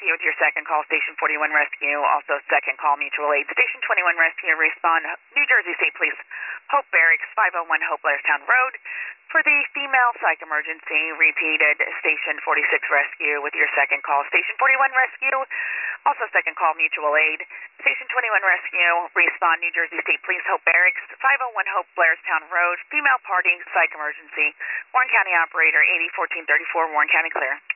Rescue with your second call, Station 41 Rescue. Also second call, Mutual Aid. Station 21 Rescue, respond New Jersey State Police, Hope Barracks, 501 Hope Blairstown Road. For the female psych emergency, repeated Station 46 Rescue with your second call, Station 41 Rescue. Also second call, Mutual Aid. Station 21 Rescue, respond New Jersey State Police, Hope Barracks, 501 Hope Blairstown Road. Female party, psych emergency. Warren County operator, 801434, Warren County clear.